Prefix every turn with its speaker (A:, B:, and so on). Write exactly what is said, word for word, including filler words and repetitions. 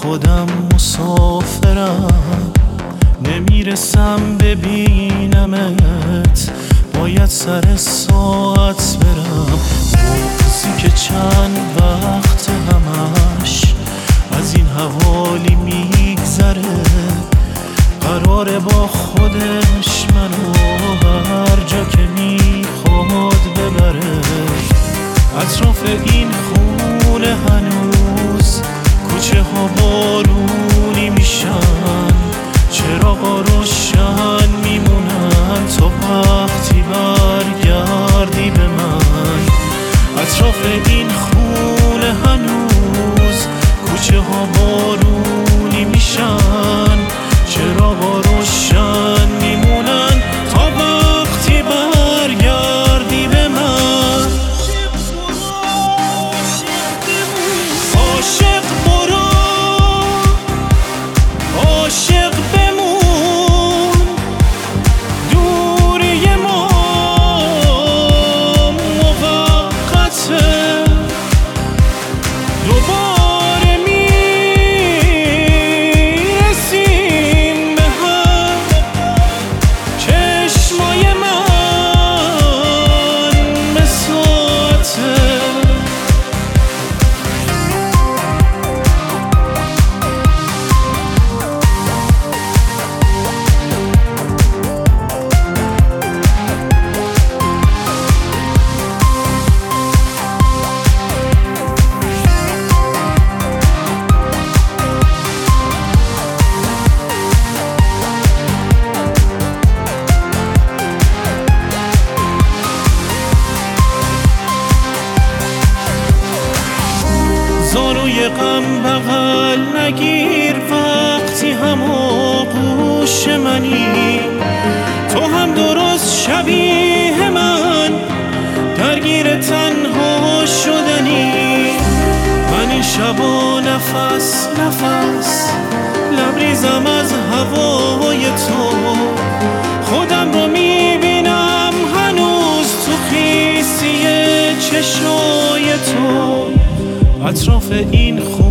A: خودم مسافرم، نمیرسم ببینمت، باید سر ساعت برم. بغضی که چند وقت همش از این حوالی میگذره، قراره با خودش منو هر جا که میخواد ببره. اطراف این خونه هنوز کوچه ها بارونی میشن، چراغا روشن میمونن تا وقتی برگردی به من. اطراف این خونه هنوز کوچه ها بارونی میشن، چراغا روشن میمونن تا وقتی برگردی به من. عاشق برو، عاشق بمون، دوری ما موقته، دوباره میرسیم به هم. چشمای من به ساعته، زاروی غم بغل نگیر وقتی هم آغوش منی. تو هم درست شبیه من درگیر تنها شدنی. من این شبا نفس نفس لبریزم از هوای تو، خودم رو میبینم هنوز تو خیسی چشای تو. اطراف این خونه